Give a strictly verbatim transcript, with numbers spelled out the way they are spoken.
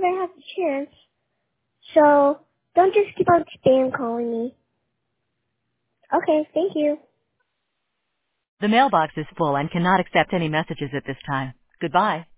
whenever I have the chance. So don't just keep on spam calling me. Okay, thank you. The mailbox is full and cannot accept any messages at this time. Goodbye.